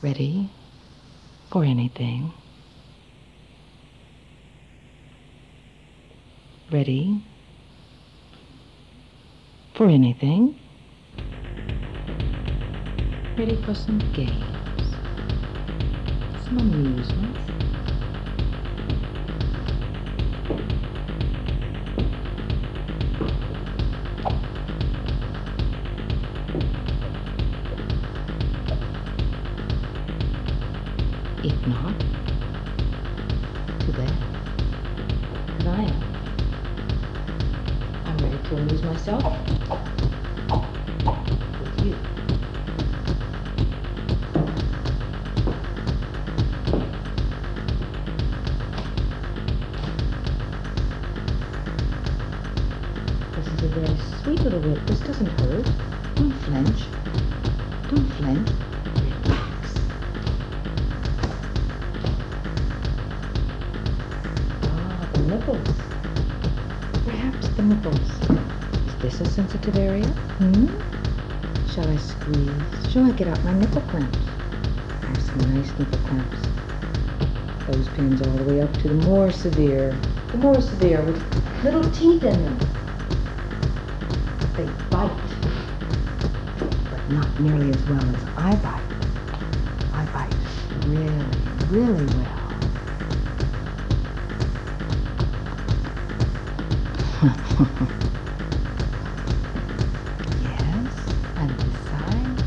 Ready for anything. Ready for anything. Ready for some games, some amusement. If not, too bad. Because I am. I'm ready to amuse myself with you. This is a very sweet little whip. This doesn't hurt. Don't flinch. Don't flinch. Relax. The nipples. Perhaps the nipples. Is this a sensitive area? Shall I squeeze? Shall I get out my nipple clamps? I have some nice nipple clamps. Those pins all the way up to the more severe. The more severe with little teeth in them. They bite, but not nearly as well as I bite. I bite really, really well. Yes, and this side.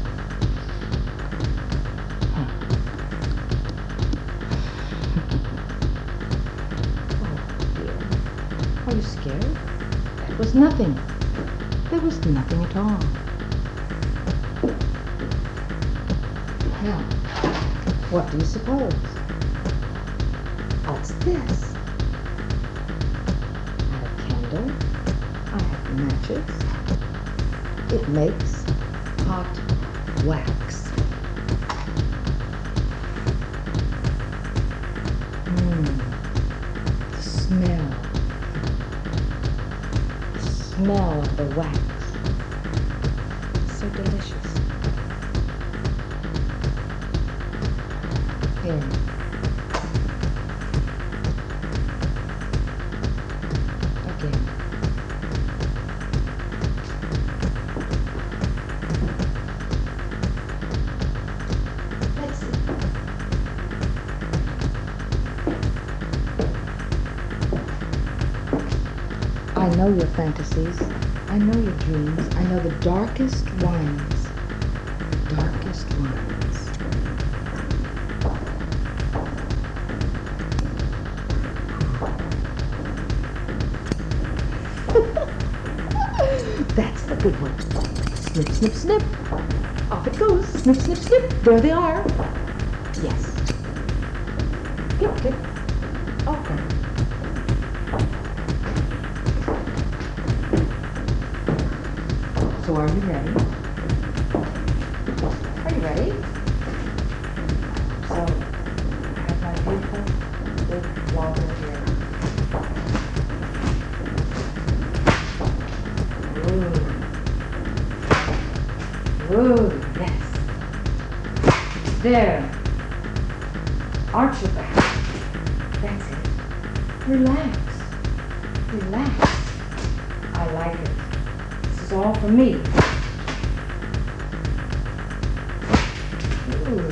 Oh dear. Are you scared? That was nothing. There was nothing at all. Now, what do you suppose? What's this? I have matches. It makes hot wax. The smell. The smell of the wax. It's so delicious. Here. Again. I know your fantasies. I know your dreams. I know the darkest ones. The darkest ones. That's the good one. Snip, snip, snip. Off it goes. Snip, snip, snip. There they are. Yes. Get, get. Okay. So are you ready? Are you ready? So, I have my beautiful big water here. Ooh, yes. There. Arch your back. That's it. Relax. Relax. I like it. This is all for me. Ooh.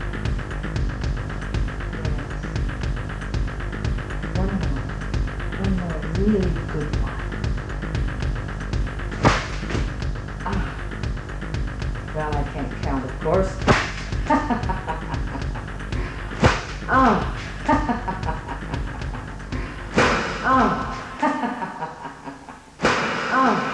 Yes. One more really good one. Well, I can't count, of course. Oh. Oh. Oh.